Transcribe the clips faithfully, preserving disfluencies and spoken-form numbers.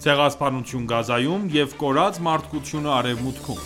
Ցեղասպանություն Գազայում և կորած մարդկությունը Արևմուտքում։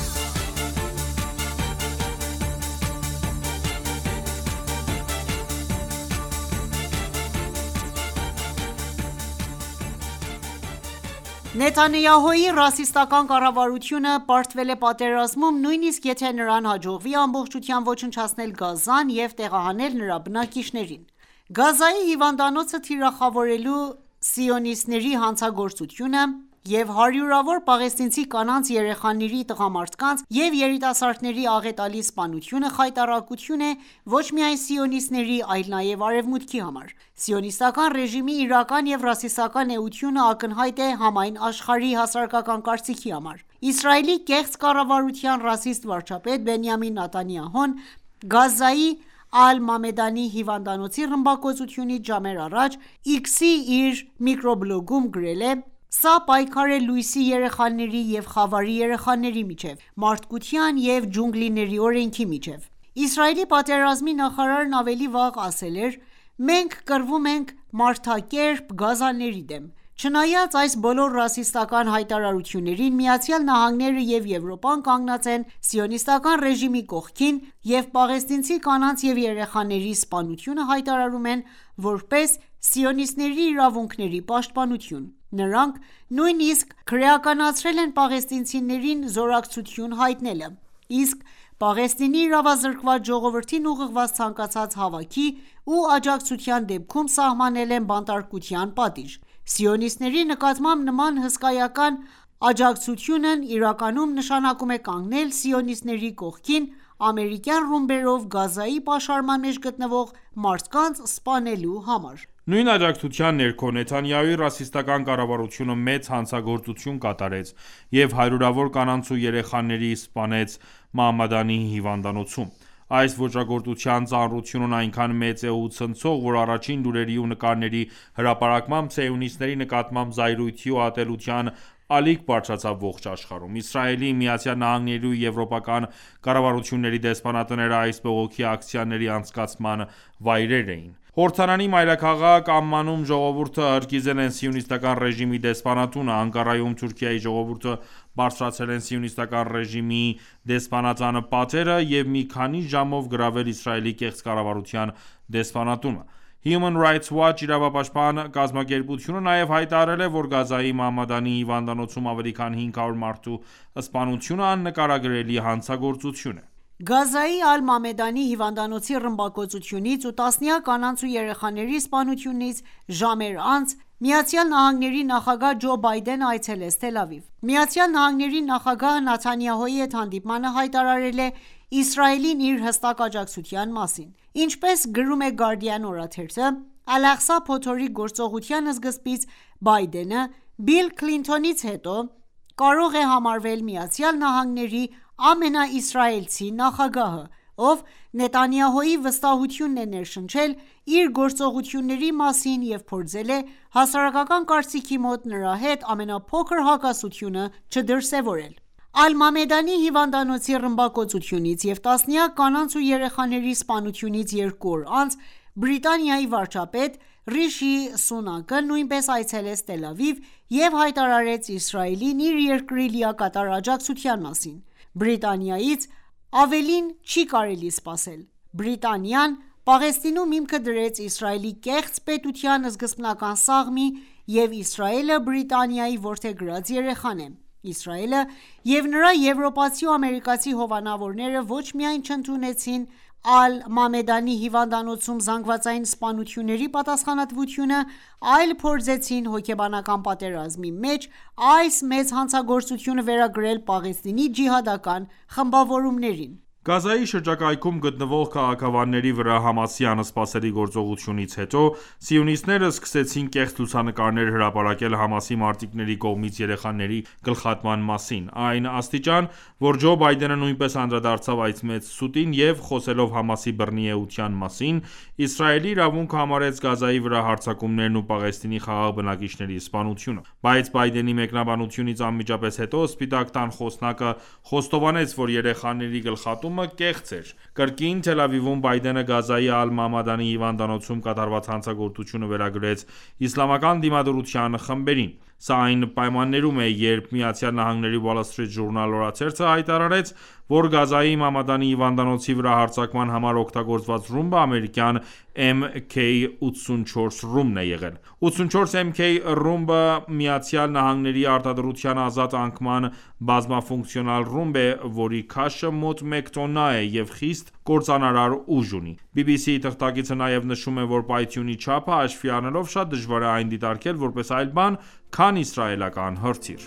Նեթանյահուի ռասիստական կառավարությունը պարտվել է պատերազմում, նույնիսկ եթե նրան հաջողվի ամբողջությամբ ոչնչացնել Գազան և տեղահանել նրա բնակիչներին: Գազայի հիվանդանոցը թիրախավորելու սիոնիստների հանցագործությունը և հարյուրավոր պաղեստինցի կանանց, երեխաների, տղամարդկանց և երիտասարդների աղետալի սպանությունը խայտառակություն է ոչ միայն սիոնիստների, այլ նաև Արևմուտքի համար: Սիոնիստական ռեժիմի իրական և ռասիստական էությունը ակնհայտ է համայն աշխարհի հասարակական կարծիքի համար: Իսրայելի կեղծ կառավարության ռասիստ վարչապետ Բենյամին Նեթանյահուն Գազայի Ալ-Մամեդանի հիվանդանոցի ռմբակոծությունից ժամեր առաջ X-ի իր միկրոբլոգում գրել է.«Սա պայքար է լույսի երեխաների և խավարի երեխաների միջև, մարդկության և ջունգլիների օրենքի միջև»: Իսրայելի պատերազմի նախարարն ավելի վաղ ասել էր.«Մենք կռվում ենք մարդակերպ գազաների դեմ»: Չնայած այս բոլոր ռասիստական հայտարարություններին, ԱՄՆ-ը և Եվրոպան կանգնած են սիոնիստական ռեժիմի կողքին և պաղեստինցի կանանց և երեխաների սպանությունը հայտարարում են որպես սիոնիստների իրավունքների պաշտպանություն: Նրանք նույնիսկ քրեականացրել են պաղեստինցիներին զորակցություն հայտնելը, իսկ Պաղեստինի իրավազրկված ժողովրդին ուղղված ցանկացած հավաքի ու աջակցության դեպքում սահմանել են բանտարկության պատիժ: Սիոնիստների նկատմամբ նման հսկայական աջակցությունն իրականում նշանակում է կանգնել սիոնիստների կողքին ամերիկյան ռումբերով Գազայի պաշարման մեջ գտնվող մարդկանց սպանելու համար: Նույն աջակցության ներքո Նեթանյահուի ռասիստական կառավարությունը մեծ հանցագործություն կատարեց և հարյուրավոր կանանց ու երեխաների սպանեց Մահմադանի հիվանդանոցում: Այս ոճրագործության ծանրությունն այնքան մեծ է ու ցնցող, որ առաջին լուրերի ու նկարների հրապարակմամբ սիոնիստների նկատմամբ զայրույթի ու ատելության ալիք բարձրացավ ողջ աշխարհում: Իսրայելի, ԱՄՆ-ի ու եվրոպական կառավարությունների դեսպանատները այս բողոքի ակցիաների անցկացման վայրեր էին: Հորդանանի մայրաքաղաք Ամմանում ժողովուրդը հրկիզել են սիոնիստական ռեժիմի դեսպանատունը: Անկարայում Թուրքիայի ժողովուրդը բարձրացրել են սիոնիստական ռեժիմի դեսպանատան պատերը և մի քանի ժամով գրավել Իսրայելի կեղծ կառավարության դեսպանատունը: Human Rights Watch իրավապաշտպան կազմակերպությունը նաև հայտարարել է, որ Գազայի Մահմադանի հիվանդանոցում ավելի քան հինգ հարյուր մարդու սպանությունը աննկարագրելի հանցագործություն է: Գազայի Ալ-Մամեդանի հիվանդանոցի ռմբակոծությունից ու տասնյակ կանանց ու երեխաների սպանությունից ժամեր անց ԱՄՆ նախագահ Ջո Բայդենը այցելեց Թել Ավիվ: ԱՄՆ նախագահը Նեթանյահուի հետ հանդիպմանը հայտարարել է Իսրայելին իր հստակ աջակցության մասին: Ինչպես գրում է Guardian օրաթերթը, Ալ-Աղսա փոթորիկ գործողության սկզբից Բայդենը Բիլ Քլինթոնից հետո կարող է համարվել ԱՄՆ-ի ամենաիսրայելցի նախագահը, ով Նեթանյահուի վստահությունն է ներշնչել իր գործողությունների մասին և փորձել է հասարակական կարծիքի մոտ նրա հետ ամենափոքր հակասությունը չդրսևորել: Ալ-Մամեդանի հիվանդանոցի ռմբակոծությունից և տասնյակ կանանց ու երեխաների սպանությունից երկու օր անց Բրիտանիայի վարչապետ Ռիշի Սունակը նույնպես այցելեց Թել Ավիվ և հայտարարեց Իսրայելին իր երկրի լիակատար աջակցության մասին: Բրիտանիայից ավելին չի կարելի սպասել: Բրիտանիան Պաղեստինում հիմքը դրեց Իսրայելի կեղծ պետության սկզբնական սաղմի և Իսրայելը Բրիտանիայի որդեգրած երեխան է: Իսրայելը և նրա եվրոպացի ու ամերիկացի հովանավորները ոչ միայն չընդունեցին Ալ-Մամեդանի հիվանդանոցում զանգվածային սպանությունների պատասխանատվությունը, այլ փորձեցին հոգեբանական պատերազմի մեջ այս մեծ հանցագործությունը վերագրել Պաղեստինի ջիհադական խմբավորումներին: Գազայի շրջակայքում գտնվող քաղաքավանների վրա ՀԱՄԱՍ-ի անսպասելի գործողությունից հետո սիոնիստները սկսեցին կեղծ լուսանկարներ հրապարակել ՀԱՄԱՍ-ի մարտիկների կողմից երեխաների գլխատման մասին: Այն աստիճան, որ Ջո Բայդենը նույնպես անդրադարձավ այս մեծ սուտին և խոսելով ՀԱՄԱՍ-ի բռնի էության մասին, Իսրայելի իրավունք համարեց Գազայի վրա հարձակումներն ու Պաղեստինի խաղաղ բնակիչների սպանությունը: Բայց Բայդենի մեկնաբանությունից անմիջապես հետո Սպիտակ տան խոսնակը խոստովանեց, որ երեխաների գլխատումը կեղծ էր: Կրկին Թել Ավիվում Բայդենը Գազայի Ալ-Մամադանի հիվանդանոցում կատարված հանցագործությունը վերագրեց իսլամական դիմադրության խմբերին: Սա այն պայմաններում է, երբ ԱՄՆ Wall Street Journal օրաթերթը հայտարարեց, որ Գազայի Մամադանի հիվանդանոցի վրա հարձակման համար օգտագործված ռումբը ամերիկյան M K ութսունչորս ռումբն է եղել։ ութսունչորս M K ռումբը ԱՄՆ-ի արտադրության ազատ անկման բազմաֆունկցիոնալ ռումբ է, որի քաշը մոտ մեկ տոննա է և խիստ կործանարար ուժ ունի։ B B C-ի թղթակիցը նաև նշում է, որ պայթյունի չափը հաշվի առնելով շատ դժվար է այն դիտարկել որպես այլ բան, քան իսրայելական հրթիռ։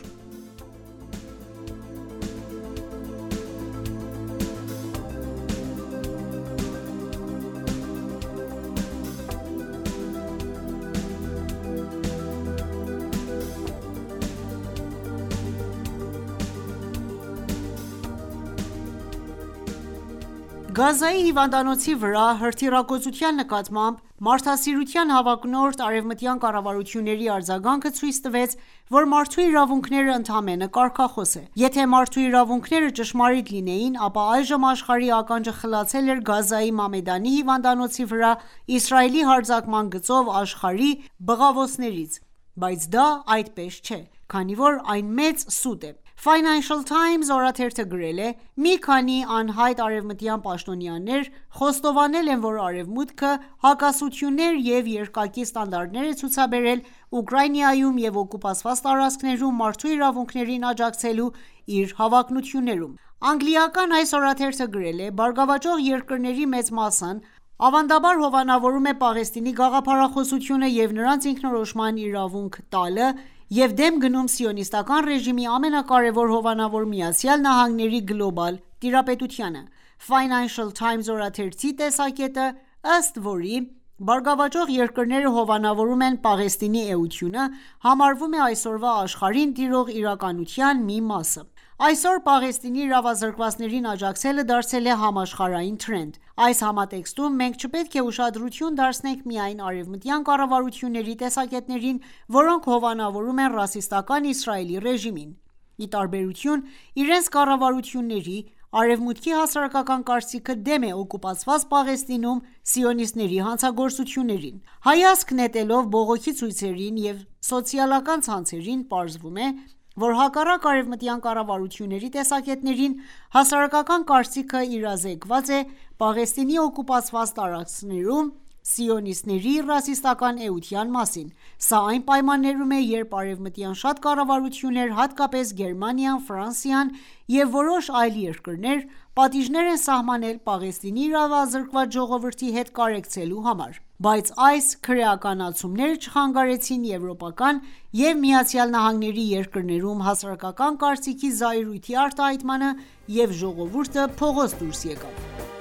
Գազայի հիվանդանոցի վրա հրթիռակոծության նկատմամբ մարդասիրության հավակնորդ արևմտյան կառավարությունների արձագանքը ցույց տվեց, որ մարդու իրավունքները ընդամենը կարգախոս է։ Եթե մարդու իրավունքները ճշմարիտ լինեին, ապա այժմ աշխարհի ականջը խլացել էր Գազայի Մամեդանի հիվանդանոցի վրա Իսրայելի հարձակման գծով աշխարհի բղավոցներից, բայց դա այդպես չէ, քանի որ այն մեծ սուտ է։ Financial Times օրաթերթը գրել է. «Մի քանի անհայտ արևմտյան պաշտոնյաներ խոստովանել են, որ Արևմուտքը հակասություններ և երկակի ստանդարտներ է ցուցաբերել Ուկրաինայում և օկուպացված տարածքներում մարդու իրավունքներին աջակցելու իր հավակնություններում»։ Անգլիական այս օրաթերթը գրել է. «Բարգավաճող երկրների մեծ մասն ավանդաբար հովանավորում է Պաղեստինի գաղափարախոսությունը և նրանց ինքնորոշման իրավունք տալը և դեմ գնում սիոնիստական ռեժիմի ամենակարևոր հովանավոր ԱՄՆ-ի գլոբալ տիրապետությանը»։ Financial Times օրաթերթի տեսակետը, ըստ որի բարգավաճող երկրները հովանավորում են Պաղեստինի էությունը, համարվում է այսօրվա աշխարհին տիրող իրականության մի մասը։ Այսօր Պաղեստինի իրավազրկվածներին աջակցելը դարձել է համաշխարհային թրենդ։ Այս համատեքստում մենք չպետք է ուշադրություն դարձնենք միայն արևմտյան կառավարությունների տեսակետներին, որոնք հովանավորում են ռասիստական Իսրայելի ռեժիմին։ Ի տարբերություն իրենց կառավարությունների, Արևմուտքի հասարակական կարծիքը դեմ է օկուպացված Պաղեստինում սիոնիստների հանցագործություններին։ Հայացք նետելով բողոքի ցույցերին և սոցիալական ցանցերին, պարզվում է, որ հակառակ արևմտյան կառավարությունների տեսակետներին, հասարակական կարծիքը իրազեկված է Պաղեստինի օկուպացված տարածքներում սիոնիստների ռասիստական էության մասին։ Սա այն պայմաններում է, երբ արևմտյան շատ կառավարություններ, հատկապես Գերմանիան, Ֆրանսիան և որոշ այլ երկրներ, պատիժներ են սահմանել Պաղեստինի իրավազրկված ժողովրդի հետ կարեկցելու համար։ Բայց այս քրեականացումները չխանգարեցին եվրոպական և ԱՄՆ երկրներում հասարակական կարծիքի զայրույթի արտահայտմանը, և ժողովուրդը փողոց դուրս եկավ։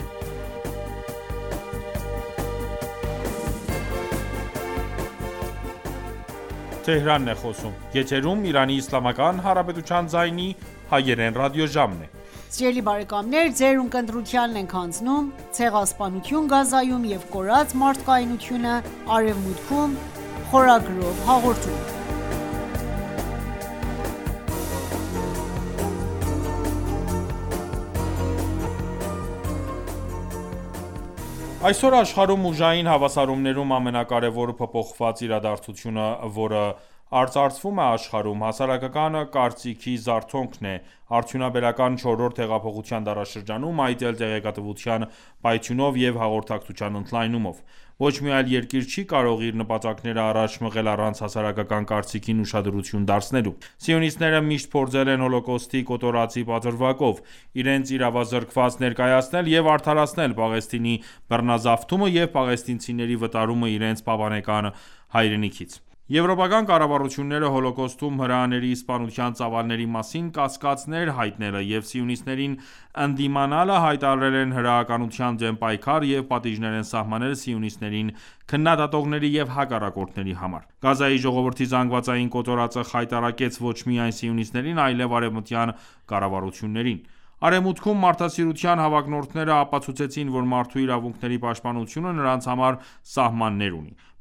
Այսօր աշխարհում ուժային հավասարումներում ամենակարևոր փոփոխված իրադարձությունը, որը արծարծվում է աշխարհում, հասարակական կարծիքի զարթոնքն է արդյունաբերական չորրորդ հեղափոխության դարաշրջանում, այդ էլ տեղեկատվության պայթյունով և հաղորդակցության ընդլայնումով։ Ոչ մի այլ երկիր չի կարող իր նպատակները առաջ մղել առանց հասարակական կարծիքին ուշադրություն դարձնելու։ Սիոնիստները միշտ փորձել են Հոլոկոստի կոտորածի պատրվակով, իրենց իրավազրկված ներկայացնել և արդարացնել Պաղեստինի բռնազավթումը և պաղեստինցիների վտարումը իրենց պապանեկան հայրենիքից։ Եվրոպական կառավարությունները Հոլոկոստում հրեաների սպանության ծավալների մասին կասկածներ հայտնելը և սիոնիստներին ընդդիմանալը հայտարարել են հրեականության դեմ պայքար և պատիժներ են սահմանել սիոնիստներին քննադատողների և հակառակորդների համար։ Գազայի ժողովրդի զանգվածային կոտորածը խայտառակեց ոչ միայն սիոնիստներին, այլև արևմտյան կառավարություններին։ Արևմուտքում մարդասիրության հավակնորդները ապացուցեցին, որ մարդու իրավունքների պաշտպանությունը նրանց համար սահմաններ ունի։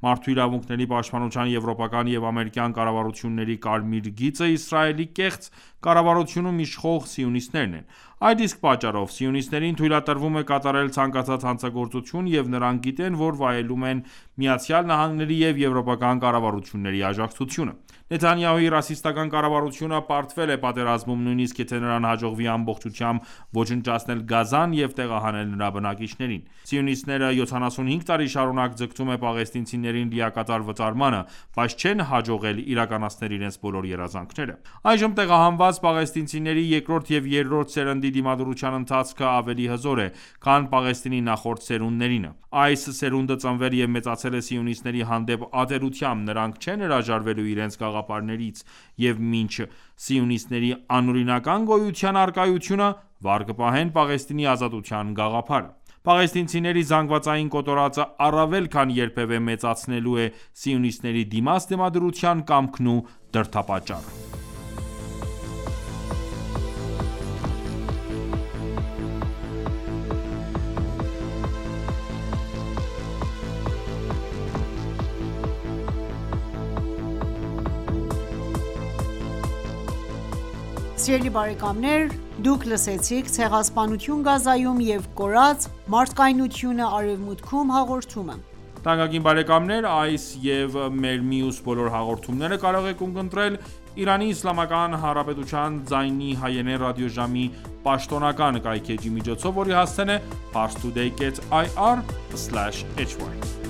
Մարդու իրավունքների պաշտպանության եվրոպական և ամերիկյան կառավարությունների կարմիր գիծը Իսրայելի կեղծ կառավարությունում իշխող սիոնիստներն են: Այդ իսկ պատճառով սիոնիստներին թույլատրվում է կատարել ցանկացած հանցագործություն և նրանք գիտեն, որ վայելում են ԱՄՆ-ի և եվրոպական կառավարությունների աջակցությունը: Նեթանյահուի ռասիստական կառավարությունը պարտվել է պատերազմում, նույնիսկ եթե նրան հաջողվի ամբողջությամբ ոչնչացնել Գազան և տեղահանել նրա բնակիչներին: Սիոնիստները յոթանասունհինգ տարի շարունակ ձգտում են պաղեստինցիներին լիակատար վճարմանը, բայց չեն հաջողել իրականացնել իրենց բոլոր երազանքները: Այժմ տեղահանված պաղեստինցիների երկրորդ և երրորդ սերնդի դիմադրության ընթացքը ավելի հզոր է, քան Պաղեստինի նախորդ սերունդներինը: Այս սերունդը ծնվել և մեծացել է սիոնիստների հանդեպ ատելությամբ: Նրանք չեն հրաժարվելու իրենց գաղափարներից և մինչ սիոնիստների անօրինական գոյության առկայությունը, վառ կպահեն Պաղեստինի ազատության գաղափարը: Պաղեստինցիների զանգվածային կոտորածը առավել քան երբևէ մեծացնելու է սիոնիստների դիմաց դիմադրության կամքն ու դրդապատճառը: Սիրելի բարեկամներ դուք լսեցիք «Ցեղասպանություն Գազայում և կորած մարդկայնությունը Արևմուտքում» հաղորդումը: Թանկագին բարեկամներ այս և մեր մյուս բոլոր հաղորդումները կարող եք ունկնդրել Իրանի Իսլամական Հանրապետության ձայնի հայերեն ռադիոժամի պաշտոնական կայքէջի միջոցով, որի հասցեն է՝ parstoday.ir/hy